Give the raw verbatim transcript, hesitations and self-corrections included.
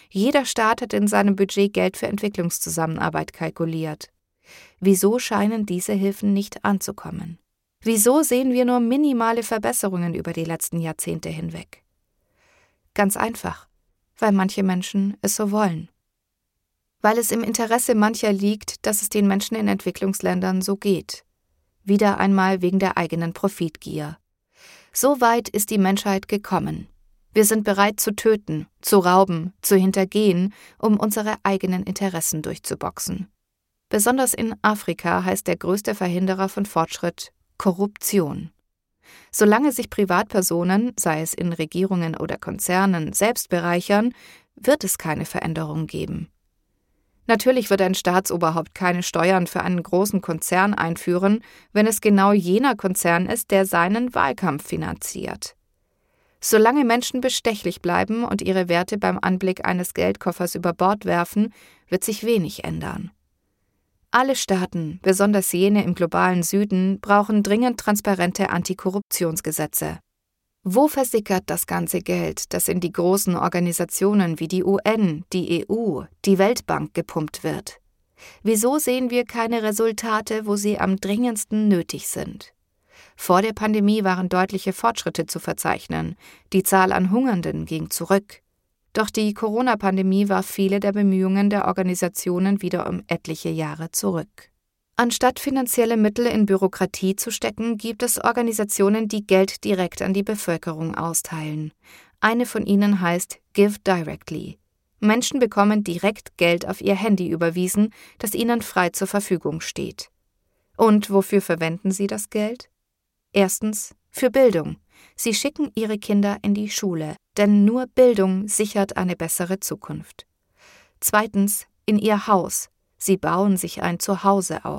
Jeder Staat hat in seinem Budget Geld für Entwicklungszusammenarbeit kalkuliert. Wieso scheinen diese Hilfen nicht anzukommen? Wieso sehen wir nur minimale Verbesserungen über die letzten Jahrzehnte hinweg? Ganz einfach, weil manche Menschen es so wollen. Weil es im Interesse mancher liegt, dass es den Menschen in Entwicklungsländern so geht. Wieder einmal wegen der eigenen Profitgier. So weit ist die Menschheit gekommen. Wir sind bereit zu töten, zu rauben, zu hintergehen, um unsere eigenen Interessen durchzuboxen. Besonders in Afrika heißt der größte Verhinderer von Fortschritt Korruption. Solange sich Privatpersonen, sei es in Regierungen oder Konzernen, selbst bereichern, wird es keine Veränderung geben. Natürlich wird ein Staatsoberhaupt keine Steuern für einen großen Konzern einführen, wenn es genau jener Konzern ist, der seinen Wahlkampf finanziert. Solange Menschen bestechlich bleiben und ihre Werte beim Anblick eines Geldkoffers über Bord werfen, wird sich wenig ändern. Alle Staaten, besonders jene im globalen Süden, brauchen dringend transparente Antikorruptionsgesetze. Wo versickert das ganze Geld, das in die großen Organisationen wie die U N, die E U, die Weltbank gepumpt wird? Wieso sehen wir keine Resultate, wo sie am dringendsten nötig sind? Vor der Pandemie waren deutliche Fortschritte zu verzeichnen. Die Zahl an Hungernden ging zurück. Doch die Corona-Pandemie warf viele der Bemühungen der Organisationen wieder um etliche Jahre zurück. Anstatt finanzielle Mittel in Bürokratie zu stecken, gibt es Organisationen, die Geld direkt an die Bevölkerung austeilen. Eine von ihnen heißt Give Directly. Menschen bekommen direkt Geld auf ihr Handy überwiesen, das ihnen frei zur Verfügung steht. Und wofür verwenden sie das Geld? Erstens, für Bildung. Sie schicken ihre Kinder in die Schule, denn nur Bildung sichert eine bessere Zukunft. Zweitens, in ihr Haus. Sie bauen sich ein Zuhause auf.